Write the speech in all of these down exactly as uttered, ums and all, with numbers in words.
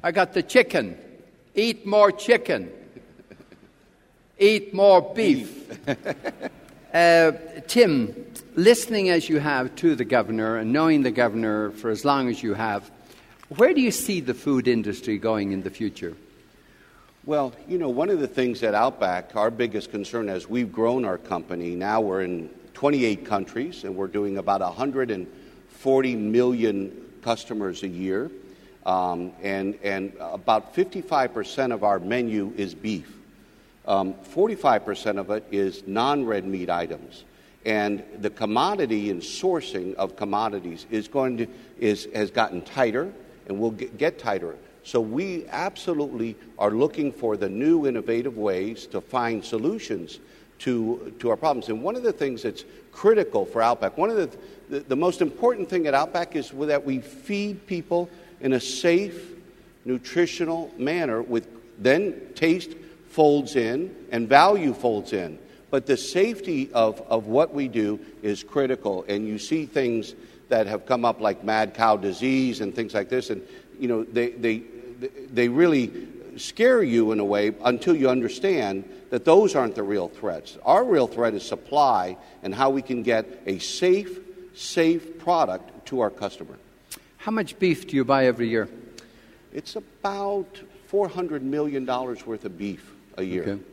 I got the chicken. Eat more chicken. Eat more beef. uh, Tim, listening as you have to the governor and knowing the governor for as long as you have, where do you see the food industry going in the future? Well, you know, one of the things at Outback, our biggest concern as we've grown our company, now we're in twenty-eight countries and we're doing about one hundred forty million customers a year. Um, and, and about fifty-five percent of our menu is beef. Um, forty-five percent of it is non-red meat items. And the commodity and sourcing of commodities is going to is has gotten tighter and will get, get tighter. So we absolutely are looking for the new innovative ways to find solutions to to our problems. And one of the things that's critical for Outback, one of the the, the most important thing at Outback is that we feed people in a safe, nutritional manner with then taste folds in and value folds in. But the safety of, of what we do is critical. And you see things that have come up like mad cow disease and things like this. And, you know, they, they, they really scare you in a way until you understand that those aren't the real threats. Our real threat is supply and how we can get a safe, safe product to our customer. How much beef do you buy every year? It's about four hundred million dollars worth of beef a year. Okay.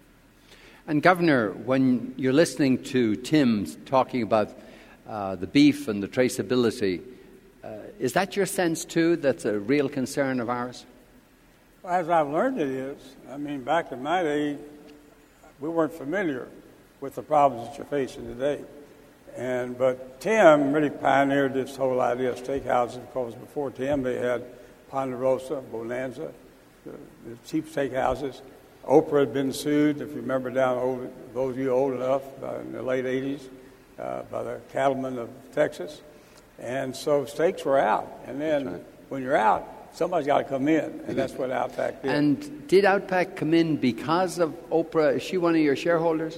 And Governor, when you're listening to Tim talking about uh, the beef and the traceability, uh, is that your sense too, that's a real concern of ours? Well, as I've learned it is. I mean, back in my day, we weren't familiar with the problems that you're facing today. And but Tim really pioneered this whole idea of steakhouses, because before Tim they had Ponderosa, Bonanza, the, the cheap steakhouses. Oprah had been sued, if you remember, down old, those of you old enough, uh, in the late eighties, uh, by the cattlemen of Texas. And so steaks were out. And then right. when you're out, somebody's got to come in, and that's what Outback did. And did Outback come in because of Oprah? Is she one of your shareholders?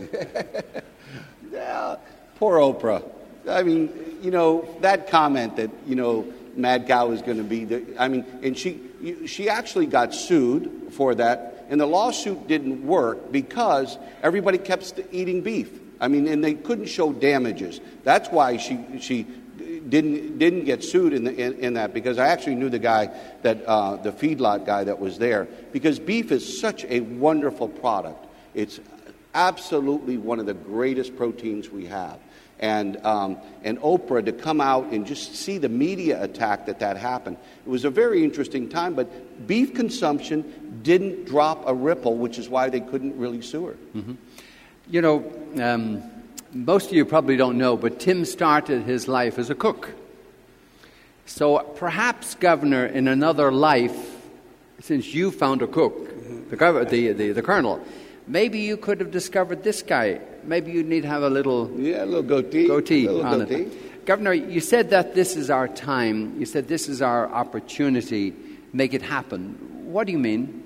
Yeah. Poor Oprah. I mean, you know, that comment that, you know, mad cow is going to be the, I mean, and she she actually got sued for that, and the lawsuit didn't work because everybody kept eating beef. I mean, and they couldn't show damages. That's why she she didn't didn't get sued in, the, in, in that, because I actually knew the guy, that uh, the feedlot guy that was there, because beef is such a wonderful product. It's absolutely one of the greatest proteins we have. And um, and Oprah, to come out and just see the media attack that that happened, it was a very interesting time. But beef consumption didn't drop a ripple, which is why they couldn't really sue her. Mm-hmm. You know, um, most of you probably don't know, but Tim started his life as a cook. So perhaps, Governor, in another life, since you found a cook, mm-hmm. the, gov- the, the the colonel, maybe you could have discovered this guy. Maybe you need to have a little... Yeah, a little goatee. Goatee. A little on goatee. It. Governor, you said that this is our time. You said this is our opportunity. Make it happen. What do you mean?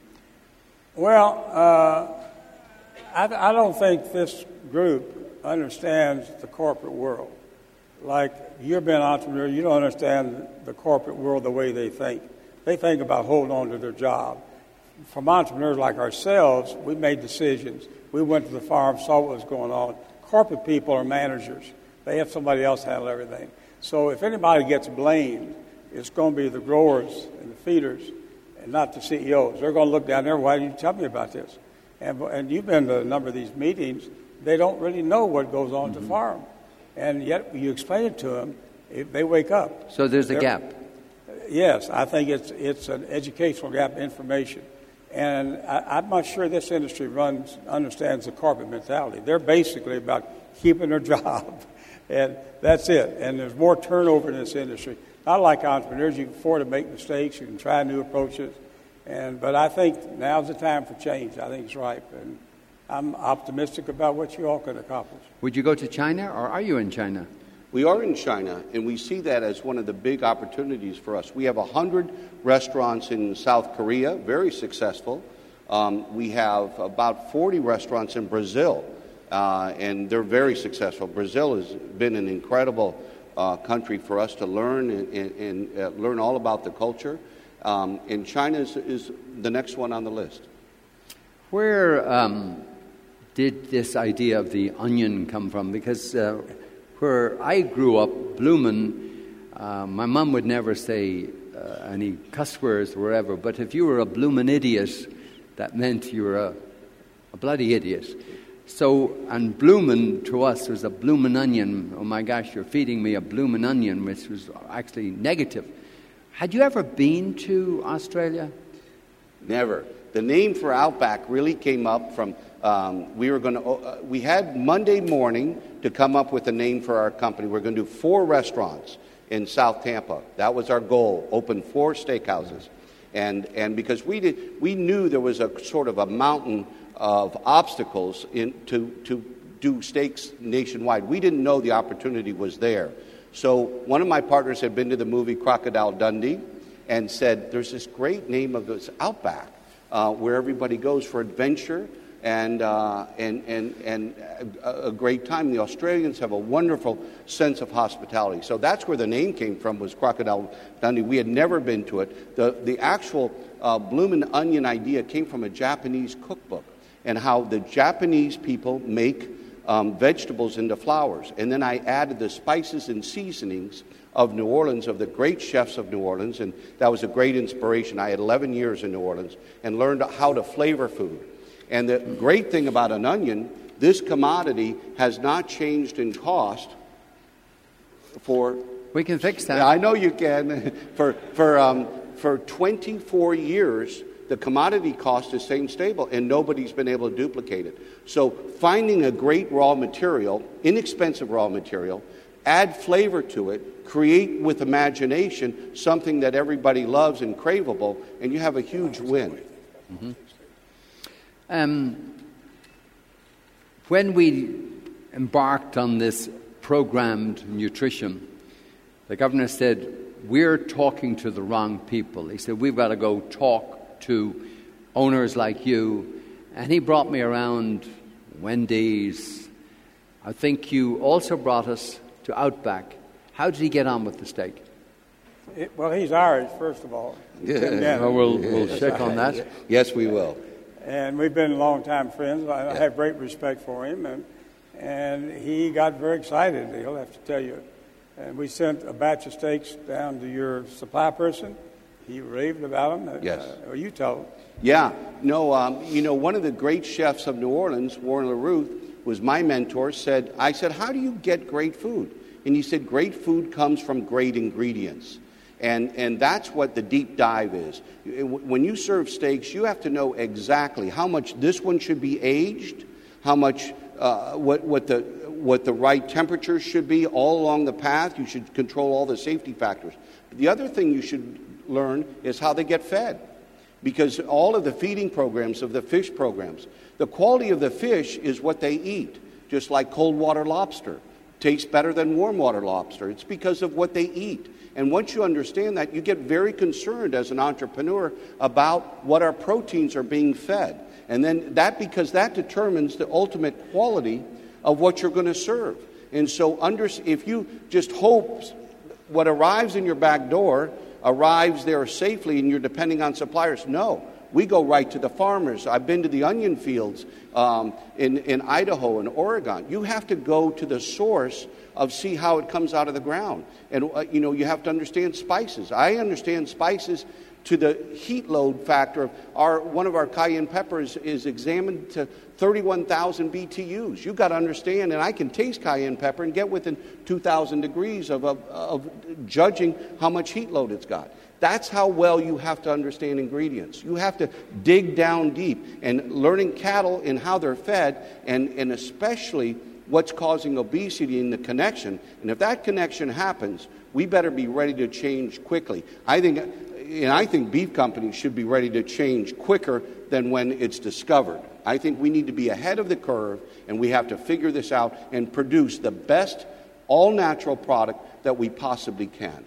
Well, uh, I, I don't think this group understands the corporate world. Like, you've been an entrepreneur, you don't understand the corporate world the way they think. They think about holding on to their job. From entrepreneurs like ourselves, we made decisions. We went to the farm, saw what was going on. Corporate people are managers. They have somebody else handle everything. So if anybody gets blamed, it's going to be the growers and the feeders and not the C E Os. They're going to look down there, why didn't you tell me about this? And, and you've been to a number of these meetings. They don't really know what goes on mm-hmm. at the farm. And yet you explain it to them, if they wake up. So there's a They're, gap. Yes, I think it's it's an educational gap in information. And I, I'm not sure this industry runs understands the corporate mentality. They're basically about keeping their job, and that's it. And there's more turnover in this industry. Not like entrepreneurs, you can afford to make mistakes, you can try new approaches, and but I think now's the time for change. I think it's ripe, and I'm optimistic about what you all can accomplish. Would you go to China, or are you in China? We are in China, and we see that as one of the big opportunities for us. We have one hundred restaurants in South Korea, very successful. Um, we have about forty restaurants in Brazil, uh, and they're very successful. Brazil has been an incredible uh, country for us to learn and, and, and uh, learn all about the culture. Um, and China is, is the next one on the list. Where um, did this idea of the onion come from? Because uh, where I grew up, Bloomin', uh, my mum would never say uh, any cuss words or whatever, but if you were a bloomin' idiot, that meant you were a, a bloody idiot. So, and bloomin' to us was a bloomin' onion. Oh my gosh, you're feeding me a bloomin' onion, which was actually negative. Had you ever been to Australia? Never. The name for Outback really came up from, um, we were going to, uh, we had Monday morning to come up with a name for our company. We're going to do four restaurants in South Tampa. That was our goal, open four steakhouses. And and because we did, we knew there was a sort of a mountain of obstacles in to, to do steaks nationwide. We didn't know the opportunity was there. So one of my partners had been to the movie Crocodile Dundee and said, there's this great name of this Outback uh, where everybody goes for adventure and uh, and and and a, a great time. The Australians have a wonderful sense of hospitality. So that's where the name came from, was Crocodile Dundee. We had never been to it. The, the actual uh, bloomin' onion idea came from a Japanese cookbook and how the Japanese people make Um, vegetables into flowers. And then I added the spices and seasonings of New Orleans, of the great chefs of New Orleans, and that was a great inspiration. I had eleven years in New Orleans and learned how to flavor food. And the great thing about an onion, this commodity has not changed in cost for... We can fix that. I know you can. for for um, for twenty-four years, the commodity cost is staying stable, and nobody's been able to duplicate it. So finding a great raw material, inexpensive raw material, add flavor to it, create with imagination something that everybody loves and craveable, and you have a huge win. Mm-hmm. Um, when we embarked on this programmed nutrition, the governor said, we're talking to the wrong people. He said, we've got to go talk to owners like you. And he brought me around Wendy's. I think you also brought us to Outback. How did he get on with the steak? It, well, he's Irish, first of all. Yeah. Well, we'll, we'll check on that. Yes, we will. And we've been longtime friends. I, I have great respect for him. And, and he got very excited, he'll have to tell you. And we sent a batch of steaks down to your supply person. He raved about them. Yes. Uh, or you tell him. Yeah. No, um, you know, one of the great chefs of New Orleans, Warren LaRuth, was my mentor, said, I said, how do you get great food? And he said, great food comes from great ingredients. And and that's what the deep dive is. When you serve steaks, you have to know exactly how much this one should be aged, how much, uh, what, what the what the right temperature should be all along the path. You should control all the safety factors. The other thing you should learn is how they get fed, because all of the feeding programs of the fish programs, the quality of the fish is what they eat, just like cold water lobster tastes better than warm water lobster. It's because of what they eat. And once you understand that, you get very concerned as an entrepreneur about what our proteins are being fed. And then that, because that determines the ultimate quality of what you're going to serve. And so under, if you just hope what arrives in your back door arrives there safely and you're depending on suppliers, no. We go right to the farmers. I've been to the onion fields um, in, in Idaho and Oregon. You have to go to the source of see how it comes out of the ground. And, uh, you know, you have to understand spices. I understand spices to the heat load factor of our, one of our cayenne peppers is examined to thirty-one thousand B T Us. You've got to understand, and I can taste cayenne pepper and get within two thousand degrees of, of, of judging how much heat load it's got. That's how well you have to understand ingredients. You have to dig down deep and learning cattle and how they're fed, and, and especially what's causing obesity in the connection. And if that connection happens, we better be ready to change quickly. I think, and I think beef companies should be ready to change quicker than when it's discovered. I think we need to be ahead of the curve, and we have to figure this out and produce the best all-natural product that we possibly can.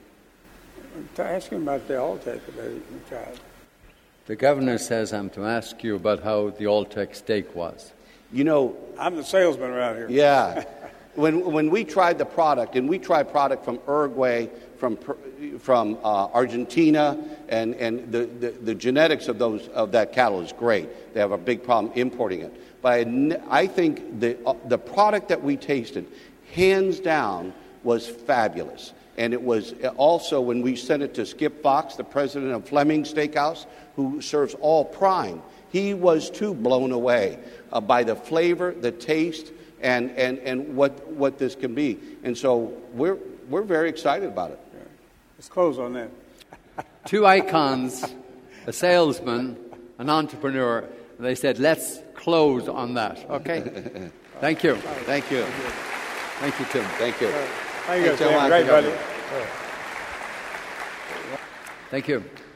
To ask him about the Alltech that he tried. The governor says I'm to ask you about how the Alltech steak was. You know, I'm the salesman around here. Yeah. when when we tried the product, and we tried product from Uruguay, from from uh, Argentina, and, and the, the, the genetics of those of that cattle is great. They have a big problem importing it. But I, I think the, uh, the product that we tasted, hands down, was fabulous. And it was also, when we sent it to Skip Fox, the president of Fleming Steakhouse, who serves all prime, he was too blown away uh, by the flavor, the taste, and, and, and what what this can be. And so we're we're very excited about it. Yeah. Let's close on that. Two icons, a salesman, an entrepreneur. They said, let's close on that. Okay? Thank you. Thank you. Thank you, Tim. Thank you. Thank you, Thanks so Tim. much. Great, buddy. Thank you.